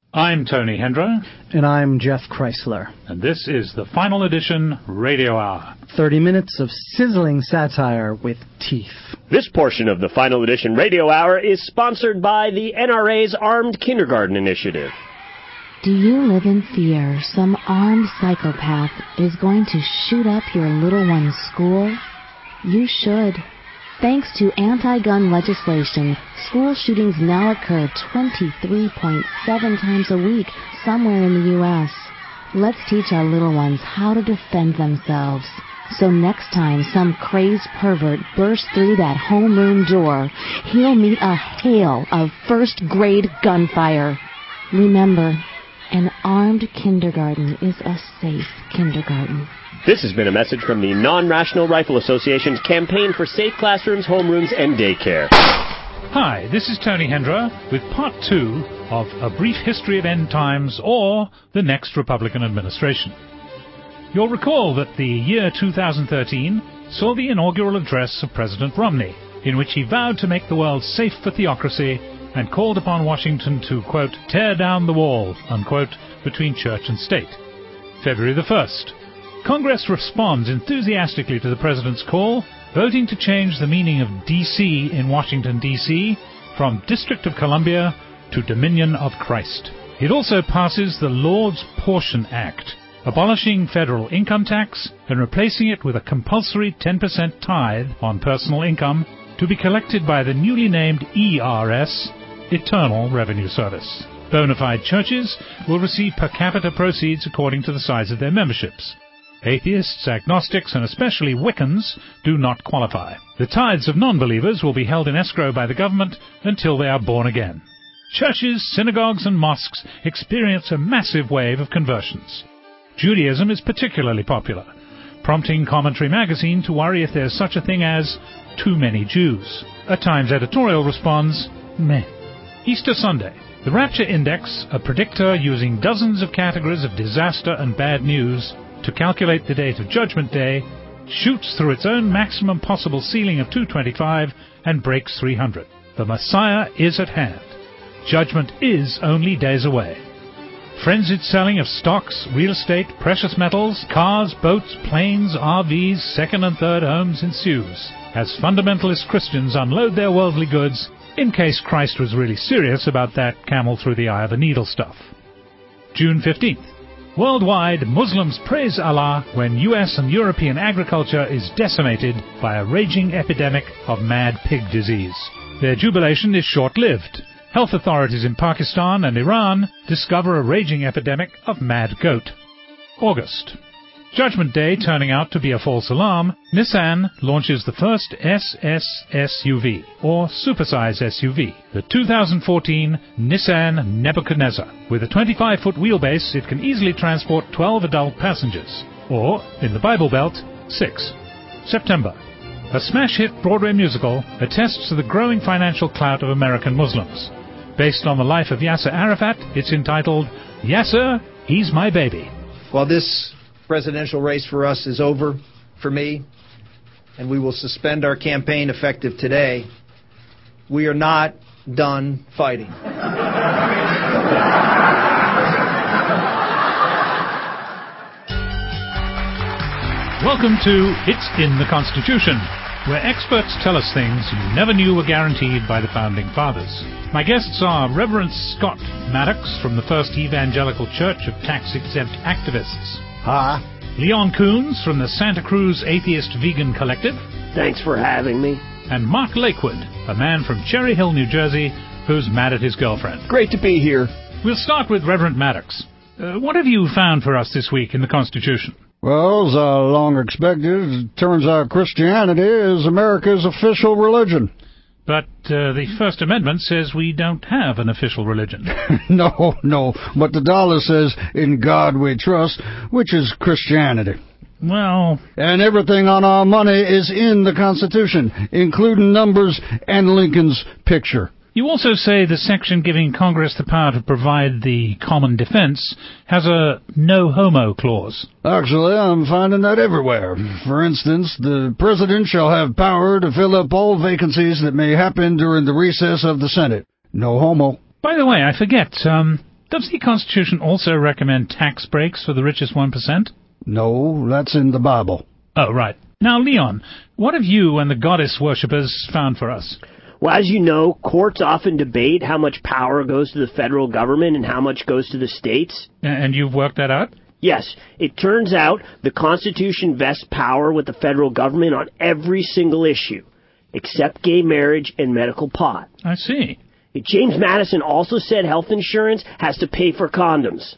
I'm Tony Hendra. And I'm Jeff Chrysler. And this is the Final Edition Radio Hour. 30 minutes of sizzling satire with teeth. This portion of the Final Edition Radio Hour is sponsored by the NRA's Armed Kindergarten Initiative. Do you live in fear some armed psychopath is going to shoot up your little one's school? You should. Thanks to anti-gun legislation, school shootings now occur 23.7 times a week somewhere in the U.S. Let's teach our little ones how to defend themselves. So next time some crazed pervert bursts through that homeroom door, he'll meet a hail of first-grade gunfire. Remember, an armed kindergarten is a safe kindergarten. This has been a message from the Non-Rational Rifle Association's campaign for safe classrooms, homerooms, and daycare. Hi, this is Tony Hendra with Part 2 of A Brief History of End Times or the Next Republican Administration. You'll recall that the year 2013 saw the inaugural address of President Romney, in which he vowed to make the world safe for theocracy and called upon Washington to, quote, tear down the wall, unquote, between church and state. February the 1st. Congress responds enthusiastically to the President's call, voting to change the meaning of D.C. in Washington, D.C. from District of Columbia to Dominion of Christ. It also passes the Lord's Portion Act, abolishing federal income tax and replacing it with a compulsory 10% tithe on personal income to be collected by the newly named ERS, Internal Revenue Service. Bona fide churches will receive per capita proceeds according to the size of their memberships. Atheists, agnostics, and especially Wiccans do not qualify. The tithes of non-believers will be held in escrow by the government until they are born again. Churches, synagogues, and mosques experience a massive wave of conversions. Judaism is particularly popular, prompting Commentary magazine to worry if there's such a thing as too many Jews. A Times editorial responds, meh. Easter Sunday. The Rapture Index, a predictor using dozens of categories of disaster and bad news to calculate the date of Judgment Day, shoots through its own maximum possible ceiling of 225 and breaks 300. The Messiah is at hand. Judgment is only days away. Frenzied selling of stocks, real estate, precious metals, cars, boats, planes, RVs, second and third homes ensues as fundamentalist Christians unload their worldly goods in case Christ was really serious about that camel through the eye of a needle stuff. June 15th. Worldwide, Muslims praise Allah when U.S. and European agriculture is decimated by a raging epidemic of mad pig disease. Their jubilation is short-lived. Health authorities in Pakistan and Iran discover a raging epidemic of mad goat. August. Judgment Day turning out to be a false alarm, Nissan launches the first SS SUV, or supersize SUV, the 2014 Nissan Nebuchadnezzar. With a 25-foot wheelbase, it can easily transport 12 adult passengers, or, in the Bible Belt, 6. September. A smash hit Broadway musical attests to the growing financial clout of American Muslims. Based on the life of Yasser Arafat, it's entitled, Yasser, He's My Baby. While this presidential race for us is over for me, and we will suspend our campaign effective today, we are not done fighting. Welcome to It's in the Constitution, where experts tell us things you never knew were guaranteed by the Founding Fathers. My guests are Reverend Scott Maddox from the First Evangelical Church of Tax-Exempt Activists. Hi. Leon Coons from the Santa Cruz Atheist Vegan Collective. Thanks for having me. And Mark Lakewood, a man from Cherry Hill, New Jersey, who's mad at his girlfriend. Great to be here. We'll start with Reverend Maddox. What have you found for us this week in the Constitution? Well, as I long expected, it turns out Christianity is America's official religion. But the First Amendment says we don't have an official religion. No, but the dollar says, in God we trust, which is Christianity. Well... And everything on our money is in the Constitution, including numbers and Lincoln's picture. You also say the section giving Congress the power to provide the common defense has a no-homo clause. Actually, I'm finding that everywhere. For instance, the President shall have power to fill up all vacancies that may happen during the recess of the Senate. No homo. By the way, I forget, Does the Constitution also recommend tax breaks for the richest 1%? No, that's in the Bible. Oh, right. Now, Leon, what have you and the goddess worshippers found for us? Well, as you know, courts often debate how much power goes to the federal government and how much goes to the states. And you've worked that out? Yes, it turns out the Constitution vests power with the federal government on every single issue, except gay marriage and medical pot. I see. James Madison also said health insurance has to pay for condoms.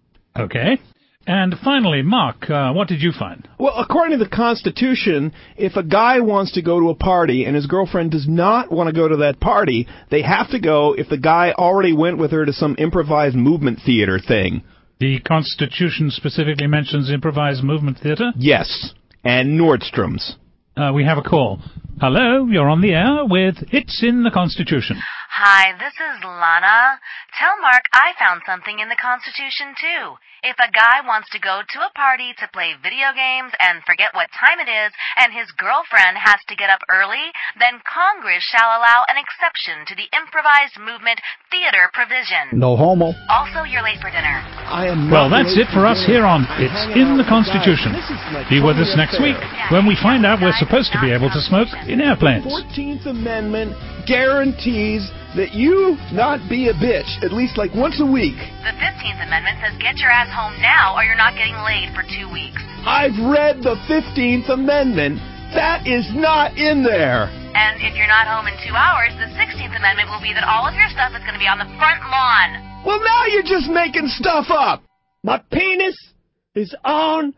Okay. And finally, Mark, what did you find? Well, according to the Constitution, if a guy wants to go to a party and his girlfriend does not want to go to that party, they have to go if the guy already went with her to some improvised movement theater thing. The Constitution specifically mentions improvised movement theater? Yes, and Nordstrom's. We have a call. Hello, you're on the air with It's in the Constitution. Hi, this is Lana. Tell Mark I found something in the Constitution, too. If a guy wants to go to a party to play video games and forget what time it is, and his girlfriend has to get up early, then Congress shall allow an exception to the improvised movement theater provision. No homo. Also, you're late for dinner. Well, that's it for us here on It's in the Constitution. Be with us next week when we find out we're supposed to be able to smoke in airplanes. 14th Amendment guarantees that you not be a bitch at least like once a week. The 15th Amendment says get your ass home now or you're not getting laid for 2 weeks. I've read the 15th Amendment. That is not in there. And if you're not home in 2 hours, the 16th Amendment will be that all of your stuff is going to be on the front lawn. Well, now you're just making stuff up. My penis is on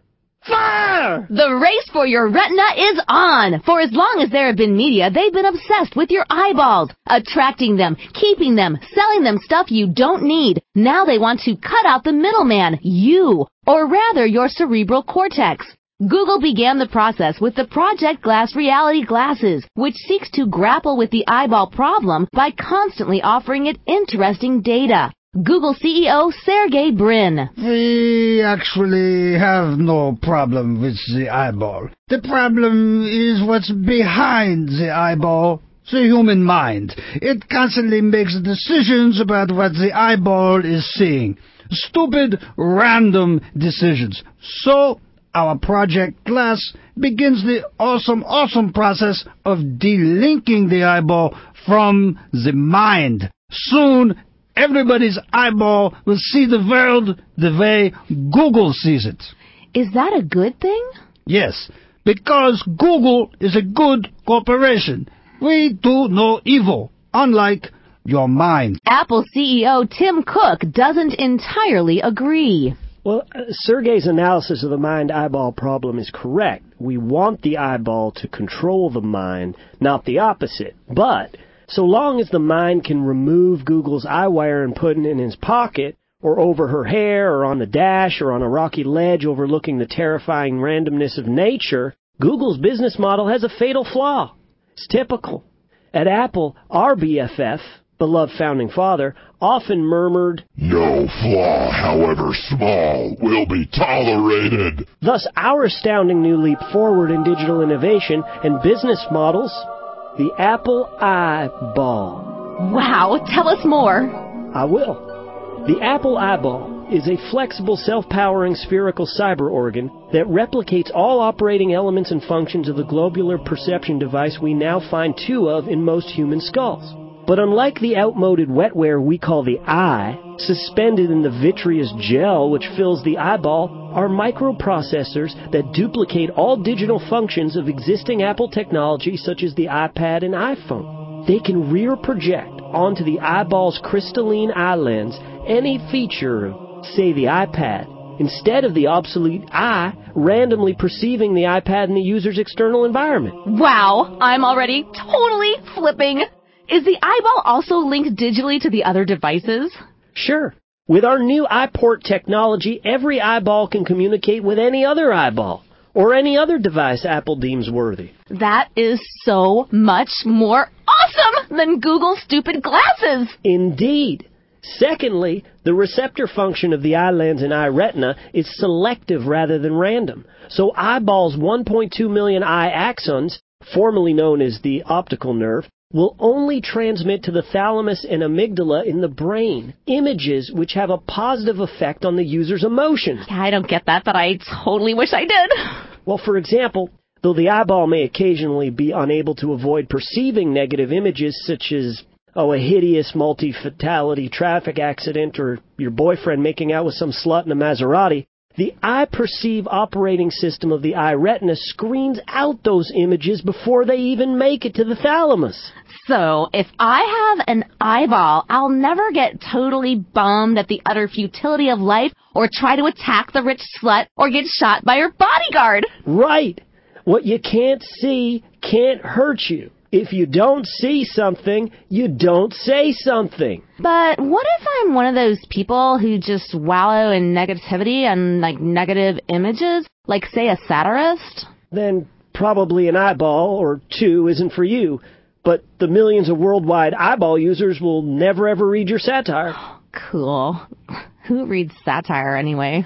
fire! The race for your retina is on! For as long as there have been media, they've been obsessed with your eyeballs, attracting them, keeping them, selling them stuff you don't need. Now they want to cut out the middleman, you, or rather your cerebral cortex. Google began the process with the Project Glass reality glasses, which seeks to grapple with the eyeball problem by constantly offering it interesting data. Google CEO Sergey Brin. We actually have no problem with the eyeball. The problem is what's behind the eyeball, the human mind. It constantly makes decisions about what the eyeball is seeing. Stupid, random decisions. So, our Project Glass begins the awesome process of delinking the eyeball from the mind. Soon, everybody's eyeball will see the world the way Google sees it. Is that a good thing? Yes, because Google is a good corporation. We do no evil, unlike your mind. Apple CEO Tim Cook doesn't entirely agree. Well, Sergey's analysis of the mind-eyeball problem is correct. We want the eyeball to control the mind, not the opposite. But so long as the mind can remove Google's eyewire and put it in his pocket, or over her hair, or on the dash, or on a rocky ledge overlooking the terrifying randomness of nature, Google's business model has a fatal flaw. It's typical. At Apple, our BFF, beloved founding father, often murmured, "No flaw, however small, will be tolerated." Thus, our astounding new leap forward in digital innovation and business models, the Apple Eyeball. Wow, tell us more. I will. The Apple Eyeball is a flexible, self-powering spherical cyber organ that replicates all operating elements and functions of the globular perception device we now find two of in most human skulls. But unlike the outmoded wetware we call the eye, suspended in the vitreous gel which fills the eyeball are microprocessors that duplicate all digital functions of existing Apple technology such as the iPad and iPhone. They can rear project onto the eyeball's crystalline eye lens any feature of, say, the iPad, instead of the obsolete eye randomly perceiving the iPad in the user's external environment. Wow, I'm already totally flipping. Is the eyeball also linked digitally to the other devices? Sure. With our new iPort technology, every eyeball can communicate with any other eyeball or any other device Apple deems worthy. That is so much more awesome than Google's stupid glasses. Indeed. Secondly, the receptor function of the eye lens and eye retina is selective rather than random. So eyeball's 1.2 million eye axons, formerly known as the optical nerve, will only transmit to the thalamus and amygdala in the brain images which have a positive effect on the user's emotions. Yeah, I don't get that, but I totally wish I did. Well, for example, though the eyeball may occasionally be unable to avoid perceiving negative images such as, a hideous multi-fatality traffic accident or your boyfriend making out with some slut in a Maserati, the eye perceive operating system of the eye retina screens out those images before they even make it to the thalamus. So, if I have an eyeball, I'll never get totally bummed at the utter futility of life or try to attack the rich slut or get shot by her bodyguard. Right. What you can't see can't hurt you. If you don't see something, you don't say something. But what if I'm one of those people who just wallow in negativity and, negative images? Like, say, a satirist? Then probably an eyeball or two isn't for you. But the millions of worldwide eyeball users will never ever read your satire. Cool. Who reads satire anyway?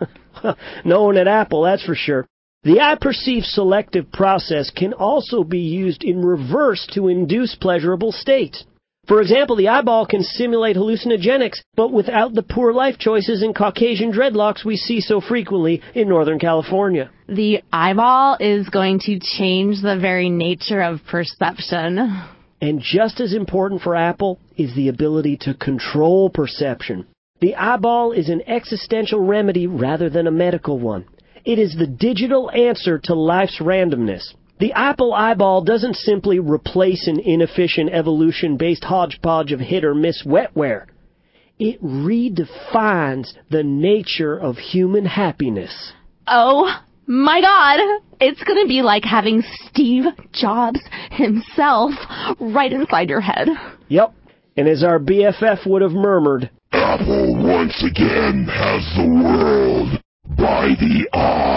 No one at Apple, that's for sure. The eye-perceive selective process can also be used in reverse to induce pleasurable states. For example, the eyeball can simulate hallucinogenics, but without the poor life choices and Caucasian dreadlocks we see so frequently in Northern California. The eyeball is going to change the very nature of perception. And just as important for Apple is the ability to control perception. The eyeball is an existential remedy rather than a medical one. It is the digital answer to life's randomness. The Apple eyeball doesn't simply replace an inefficient evolution-based hodgepodge of hit-or-miss wetware. It redefines the nature of human happiness. Oh my God! It's going to be like having Steve Jobs himself right inside your head. Yep, and as our BFF would have murmured, Apple once again has the world by the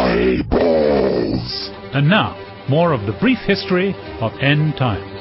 eyeballs. And now, more of the brief history of end times.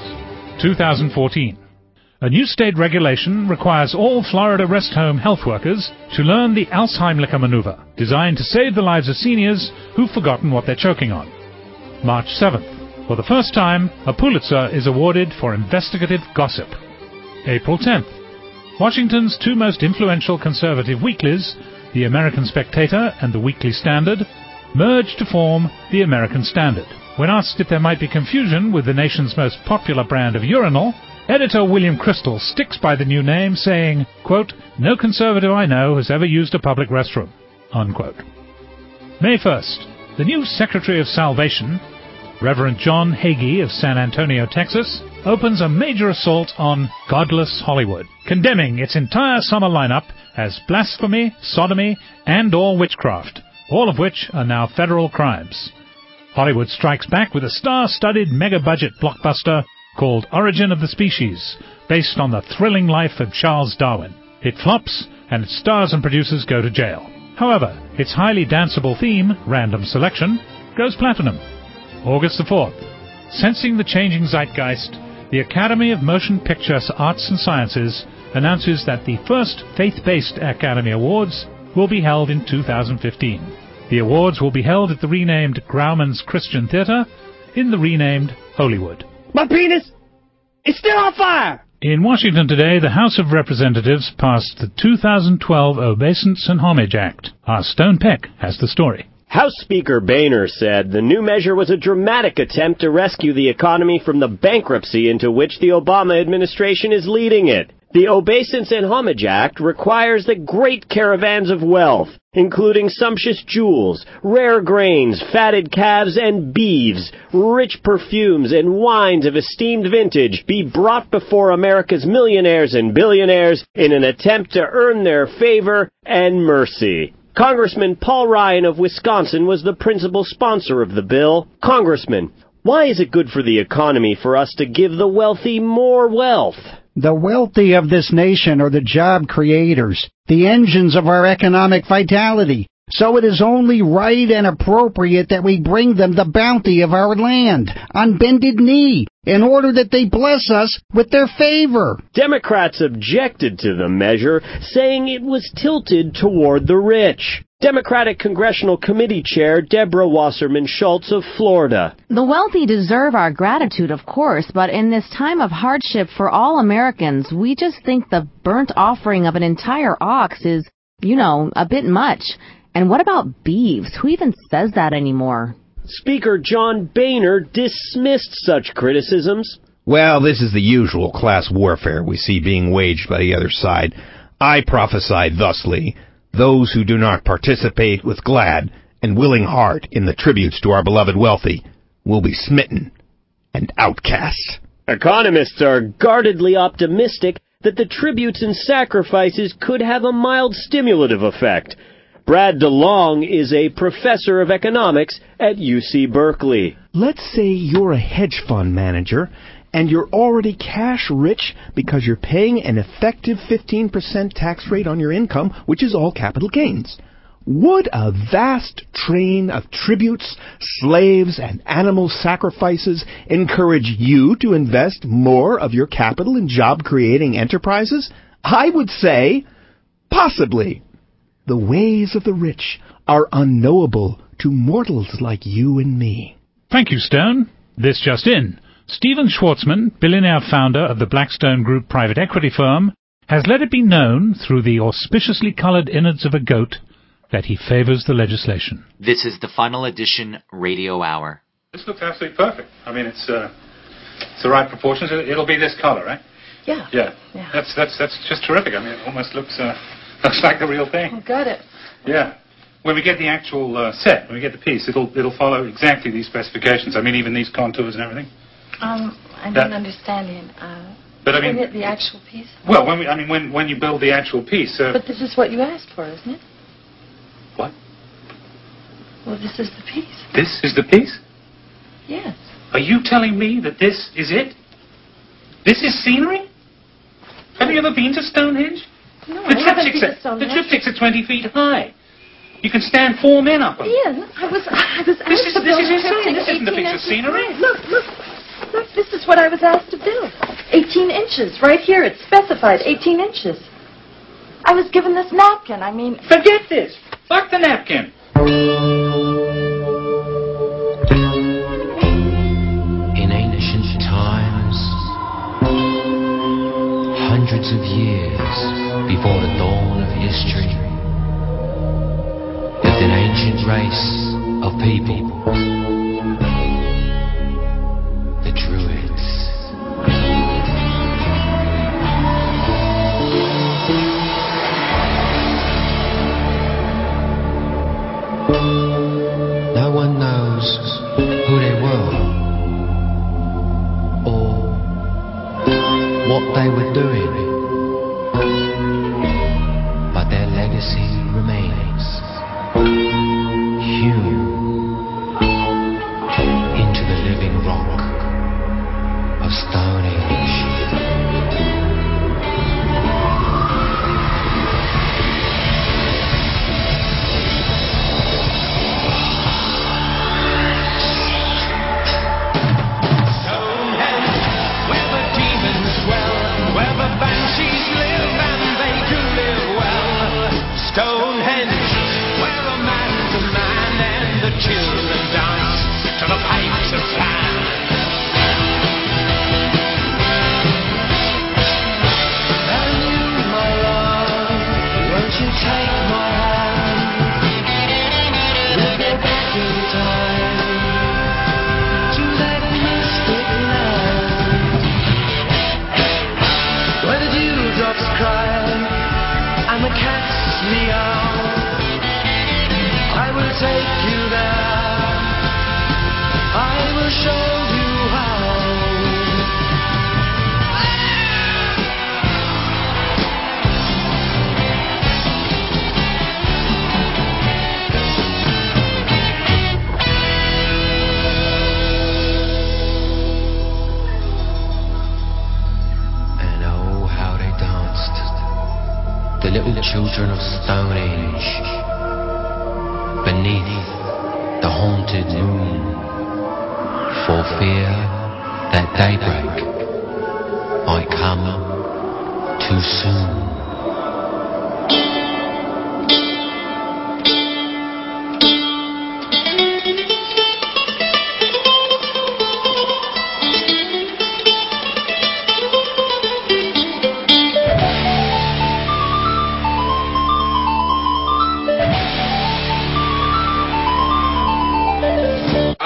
2014. A new state regulation requires all Florida rest home health workers to learn the Alzheimer maneuver, designed to save the lives of seniors who've forgotten what they're choking on. March 7th. For the first time, a Pulitzer is awarded for investigative gossip. April 10th. Washington's two most influential conservative weeklies, The American Spectator and The Weekly Standard, merged to form The American Standard. When asked if there might be confusion with the nation's most popular brand of urinal, editor William Crystal sticks by the new name, saying, quote, "No conservative I know has ever used a public restroom," unquote. May 1st. The new Secretary of Salvation, Reverend John Hagee of San Antonio, Texas, opens a major assault on godless Hollywood, condemning its entire summer lineup as blasphemy, sodomy, and or witchcraft, all of which are now federal crimes. Hollywood strikes back with a star-studded mega-budget blockbuster called Origin of the Species, based on the thrilling life of Charles Darwin. It flops, and its stars and producers go to jail. However, its highly danceable theme, Random Selection, goes platinum. August the 4th. Sensing the changing zeitgeist, the Academy of Motion Picture Arts and Sciences announces that the first faith-based Academy Awards will be held in 2015. The awards will be held at the renamed Grauman's Christian Theater in the renamed Hollywood. My penis is still on fire! In Washington today, the House of Representatives passed the 2012 Obeisance and Homage Act. Our Stone Peck has the story. House Speaker Boehner said the new measure was a dramatic attempt to rescue the economy from the bankruptcy into which the Obama administration is leading it. The Obeisance and Homage Act requires that great caravans of wealth, including sumptuous jewels, rare grains, fatted calves and beeves, rich perfumes and wines of esteemed vintage, be brought before America's millionaires and billionaires in an attempt to earn their favor and mercy. Congressman Paul Ryan of Wisconsin was the principal sponsor of the bill. Congressman, why is it good for the economy for us to give the wealthy more wealth? The wealthy of this nation are the job creators, the engines of our economic vitality. So it is only right and appropriate that we bring them the bounty of our land on bended knee in order that they bless us with their favor. Democrats objected to the measure, saying it was tilted toward the rich. Democratic Congressional Committee Chair Deborah Wasserman Schultz of Florida. The wealthy deserve our gratitude, of course, but in this time of hardship for all Americans, we just think the burnt offering of an entire ox is, a bit much. And what about beeves? Who even says that anymore? Speaker John Boehner dismissed such criticisms. Well, this is the usual class warfare we see being waged by the other side. I prophesy thusly: those who do not participate with glad and willing heart in the tributes to our beloved wealthy will be smitten and outcast. Economists are guardedly optimistic that the tributes and sacrifices could have a mild stimulative effect. Brad DeLong is a professor of economics at UC Berkeley. Let's say you're a hedge fund manager and you're already cash rich because you're paying an effective 15% tax rate on your income, which is all capital gains. Would a vast train of tributes, slaves, and animal sacrifices encourage you to invest more of your capital in job-creating enterprises? I would say, possibly. The ways of the rich are unknowable to mortals like you and me. Thank you, Stone. This just in. Stephen Schwartzman, billionaire founder of the Blackstone Group private equity firm, has let it be known through the auspiciously colored innards of a goat that he favors the legislation. This is the final edition Radio Hour. This looks absolutely perfect. I mean, it's the right proportions. It'll be this color, right? Yeah. Yeah. That's just terrific. I mean, it almost looks like the real thing. Oh, got it. Yeah. When we get the actual set, when we get the piece, it'll follow exactly these specifications. I mean, even these contours and everything. I don't understand it. But I mean, the actual piece. Well, when you build the actual piece. But this is what you asked for, isn't it? What? Well, this is the piece. This is the piece? Yes. Are you telling me that this is it? This is scenery? Have you ever been to Stonehenge? No, I haven't been to Stonehenge. The triptychs are 20 feet high. You can stand 4 men up them. Ian, I was asked to build This isn't a piece of scenery. Look, this is what I was asked to build. 18 inches, right here. It's specified, 18 inches. I was given this napkin, Forget this. Fuck the napkin. In ancient times, hundreds of years before the dawn of history, lived an ancient race of people, the Druids. No one knows who they were or what they were doing, but their legacy remains, hewn into the living rock of Stonehenge. Children of Stonehenge, beneath the haunted moon, for fear that daybreak might come too soon.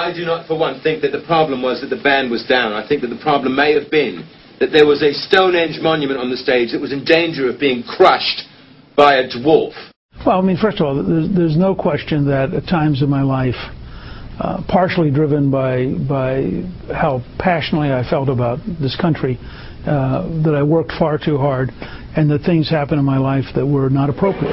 I do not, for one, think that the problem was that the band was down. I think that the problem may have been that there was a Stonehenge monument on the stage that was in danger of being crushed by a dwarf. Well, I mean, first of all, there's no question that at times in my life, partially driven by how passionately I felt about this country, that I worked far too hard, and that things happened in my life that were not appropriate.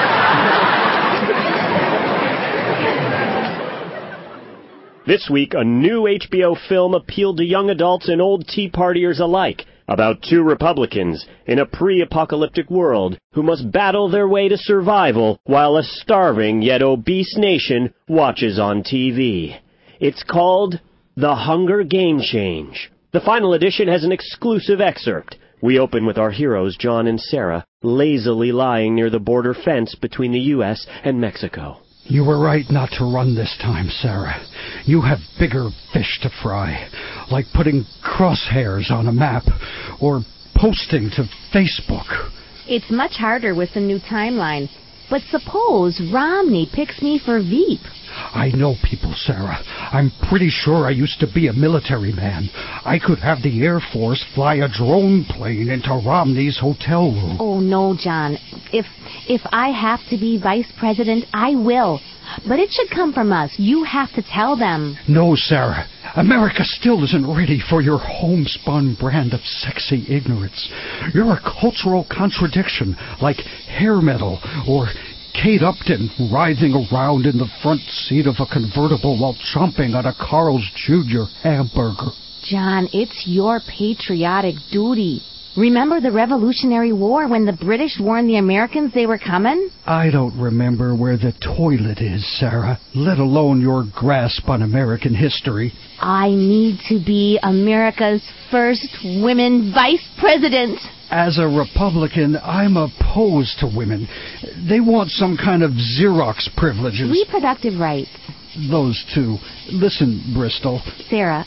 This week, a new HBO film appealed to young adults and old Tea Partiers alike, about two Republicans in a pre-apocalyptic world who must battle their way to survival while a starving yet obese nation watches on TV. It's called The Hunger Game Change. The final edition has an exclusive excerpt. We open with our heroes, John and Sarah, lazily lying near the border fence between the U.S. and Mexico. You were right not to run this time, Sarah. You have bigger fish to fry, like putting crosshairs on a map or posting to Facebook. It's much harder with the new timeline. But suppose Romney picks me for Veep. I know people, Sarah. I'm pretty sure I used to be a military man. I could have the Air Force fly a drone plane into Romney's hotel room. Oh, no, John. If I have to be vice president, I will. But it should come from us. You have to tell them. No, Sarah. America still isn't ready for your homespun brand of sexy ignorance. You're a cultural contradiction, like hair metal or Kate Upton writhing around in the front seat of a convertible while chomping on a Carl's Jr. hamburger. John, it's your patriotic duty. Remember the Revolutionary War when the British warned the Americans they were coming? I don't remember where the toilet is, Sarah, let alone your grasp on American history. I need to be America's first women vice president. As a Republican, I'm opposed to women. They want some kind of Xerox privileges. Reproductive rights. Those two. Listen, Bristol. Sarah.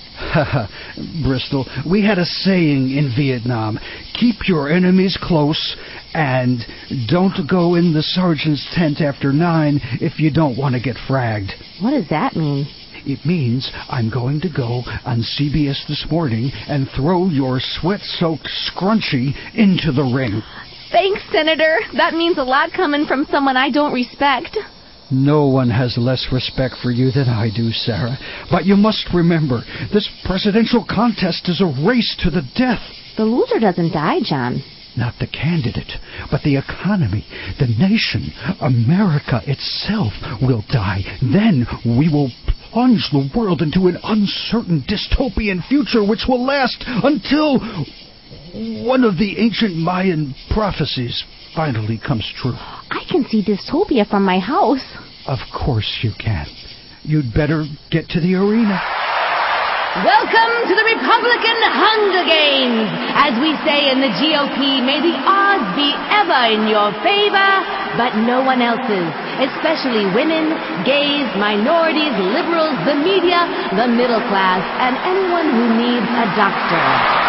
Bristol, we had a saying in Vietnam. Keep your enemies close and don't go in the sergeant's tent after 9 if you don't want to get fragged. What does that mean? It means I'm going to go on CBS This Morning and throw your sweat-soaked scrunchie into the ring. Thanks, Senator. That means a lot coming from someone I don't respect. No one has less respect for you than I do, Sarah. But you must remember, this presidential contest is a race to the death. The loser doesn't die, John. Not the candidate, but the economy, the nation, America itself will die. Then we will plunge the world into an uncertain dystopian future which will last until one of the ancient Mayan prophecies finally comes true. I can see dystopia from my house. Of course you can. You'd better get to the arena. Welcome to the Republican Hunger Games. As we say in the GOP, may the odds be ever in your favor, but no one else's, especially women, gays, minorities, liberals, the media, the middle class, and anyone who needs a doctor.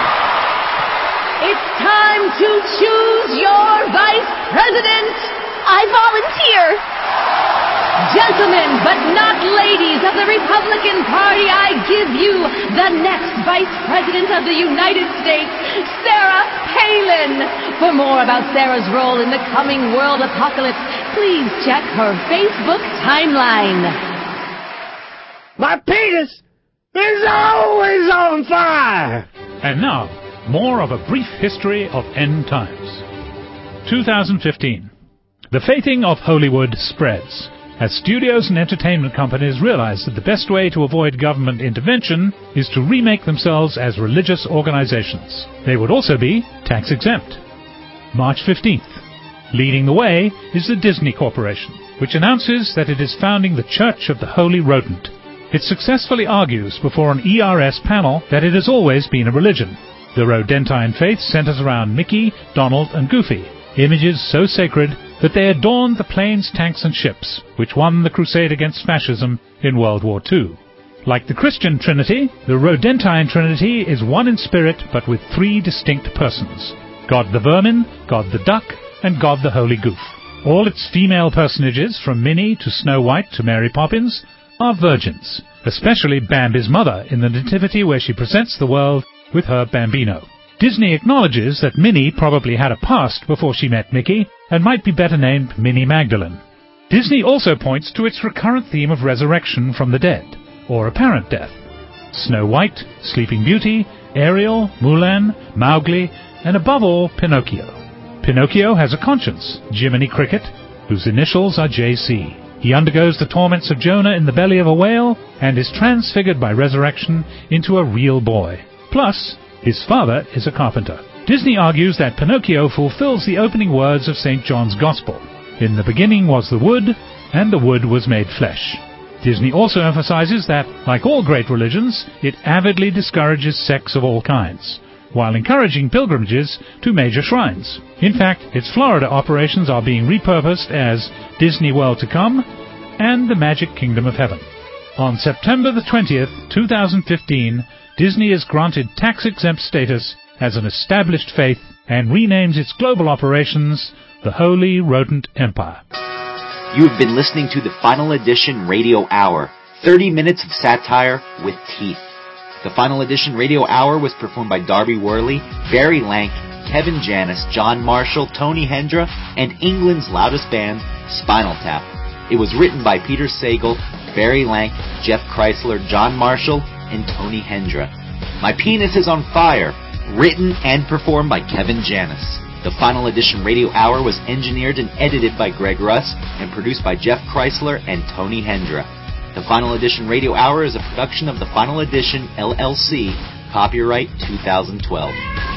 It's time to choose your vice president. I volunteer. Gentlemen, but not ladies of the Republican Party, I give you the next Vice President of the United States, Sarah Palin. For more about Sarah's role in the coming world apocalypse, please check her Facebook timeline. My penis is always on fire! And now, more of a brief history of end times. 2015. The faithing of Hollywood spreads, as studios and entertainment companies realize that the best way to avoid government intervention is to remake themselves as religious organizations. They would also be tax-exempt. March 15th. Leading the way is the Disney Corporation, which announces that it is founding the Church of the Holy Rodent. It successfully argues before an ERS panel that it has always been a religion. The Rodentine faith centers around Mickey, Donald, and Goofy, images so sacred that they adorned the planes, tanks, and ships, which won the crusade against fascism in World War II. Like the Christian Trinity, the Rodentine Trinity is one in spirit, but with 3 distinct persons: God the Vermin, God the Duck, and God the Holy Goof. All its female personages, from Minnie to Snow White to Mary Poppins, are virgins, especially Bambi's mother in the Nativity where she presents the world with her bambino. Disney acknowledges that Minnie probably had a past before she met Mickey and might be better named Minnie Magdalene. Disney also points to its recurrent theme of resurrection from the dead, or apparent death. Snow White, Sleeping Beauty, Ariel, Mulan, Mowgli, and above all, Pinocchio. Pinocchio has a conscience, Jiminy Cricket, whose initials are JC. He undergoes the torments of Jonah in the belly of a whale and is transfigured by resurrection into a real boy. Plus, his father is a carpenter. Disney argues that Pinocchio fulfills the opening words of St. John's Gospel. In the beginning was the wood, and the wood was made flesh. Disney also emphasizes that, like all great religions, it avidly discourages sex of all kinds, while encouraging pilgrimages to major shrines. In fact, its Florida operations are being repurposed as Disney World to Come and the Magic Kingdom of Heaven. On September the 20th, 2015, Disney is granted tax-exempt status as an established faith and renames its global operations the Holy Rodent Empire. You have been listening to the Final Edition Radio Hour, 30 minutes of satire with teeth. The Final Edition Radio Hour was performed by Darby Worley, Barry Lank, Kevin Janis, John Marshall, Tony Hendra, and England's loudest band, Spinal Tap. It was written by Peter Sagal, Barry Lank, Jeff Chrysler, John Marshall, and Tony Hendra. My Penis is on Fire, written and performed by Kevin Janis. The Final Edition Radio Hour was engineered and edited by Greg Russ and produced by Jeff Chrysler and Tony Hendra. The Final Edition Radio Hour is a production of the Final Edition, LLC, copyright 2012.